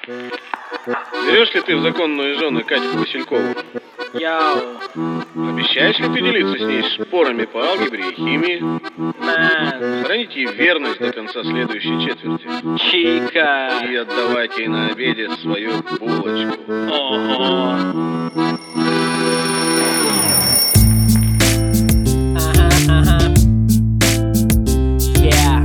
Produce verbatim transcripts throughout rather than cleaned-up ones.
Берешь ли ты в законную жены Катьку Василькову? Яу. Обещаешь ли ты делиться с ней шпорами по алгебре и химии? Мэн. Хранить ей верность до конца следующей четверти. Чика. И отдавать ей на обеде свою булочку. Ого. Ага, ага. Yeah.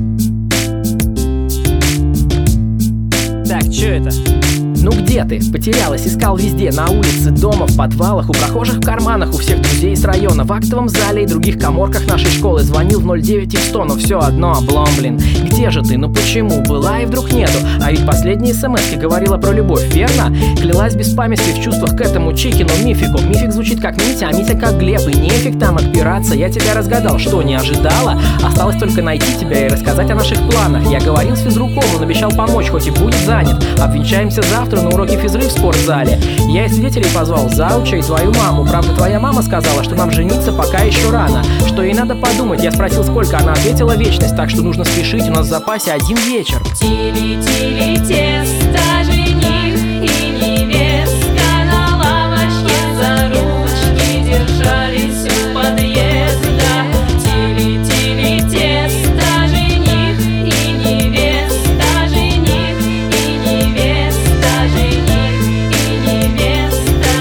Так, чё это? Ну где ты? Потерялась, искал везде, на улице, дома, в подвалах, у прохожих в карманах, у всех друзей из района, в актовом зале и других каморках нашей школы. Звонил в ноль девять и в сто, но все одно облом, блин. Где же ты? Ну почему? Была и вдруг нету. А ведь последние смс-ки говорила про любовь, верно? Клялась без памяти в чувствах к этому Чикину мифику. Мифик звучит как Митя, а Митя как Глеб. И нефиг там отпираться, я тебя разгадал. Что, не ожидала? Осталось только найти тебя и рассказать о наших планах. Я говорил с физруком, он обещал помочь, хоть и будет занят. Обвенчаемся завтра на уроке физры в спортзале. Я и свидетелей позвал, зауча и твою маму. Правда, твоя мама сказала, что нам жениться пока еще рано, что ей надо подумать. Я спросил, сколько, она ответила вечность. Так что нужно спешить, у нас в запасе один вечер. Тили-тили тесто, жених и невестка на лавочке за ручки держались у подъезда. Тили-тили тесто, жених и невеста, жених и невеста, жених и невеста.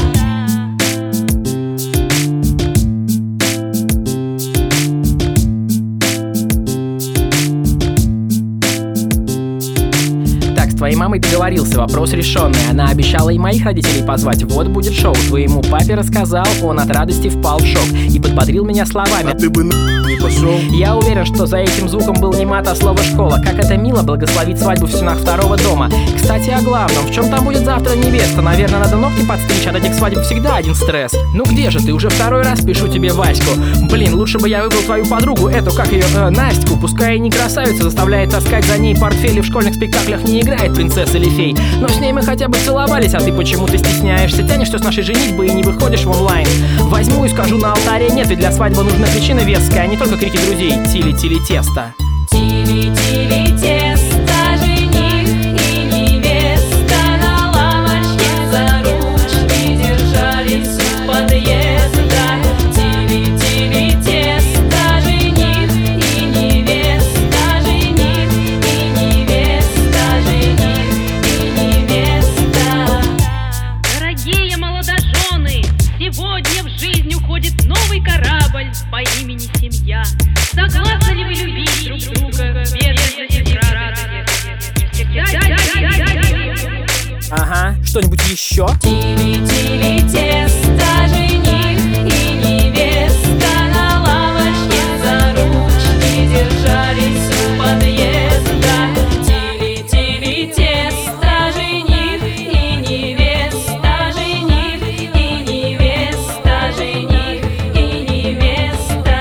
Так, с твоей мамой договорился, вопрос решенный. Она обещала и моих родителей позвать. Вот будет шоу. Твоему папе рассказал, он от радости впал в шок и подбодрил меня словами: а ты бы на не пошел. Я уверен, что за этим звуком был не мат, а слово школа. Как это мило благословить свадьбу в стенах второго дома. Кстати, о главном, в чем там будет завтра невеста? Наверное, надо ногти подстричь, от этих свадеб всегда один стресс. Ну где же ты? Уже второй раз пишу тебе Ваську. Блин, лучше бы я выбрал твою подругу, эту, как ее, э, Настю. Пускай и не красавица, заставляет таскать за ней портфели, в школьных спектаклях не играет принцесса или фей. Но с ней мы хотя бы целовались, а ты почему-то стесняешься. Тянешься с нашей женитьбы и не выходишь в онлайн. Возьму и скажу на алтаре нет, и для свадьбы нужна причина веская, а не только крики друзей. Тили-тили тесто. Тили-тили тесто, жених и невеста на лавочке за ручки держались у подъезда. Тили-тили тесто, жених и невеста, жених и невеста, жених и невеста. Дорогие молодожены, сегодня в жизнь уходит новый корабль по имени семья. Согласны ли вы любить друг друга без радости? Ага, что-нибудь еще? Тили-тили тесто, жених и невеста на лавочке за ручки держались у подъезда. Тили-тили тесто, жених и невеста, жених и невеста, жених и невеста.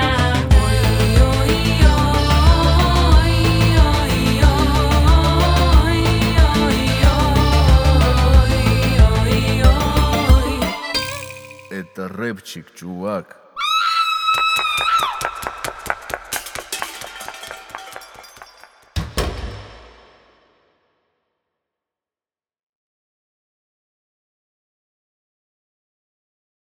Это рэпчик, чувак.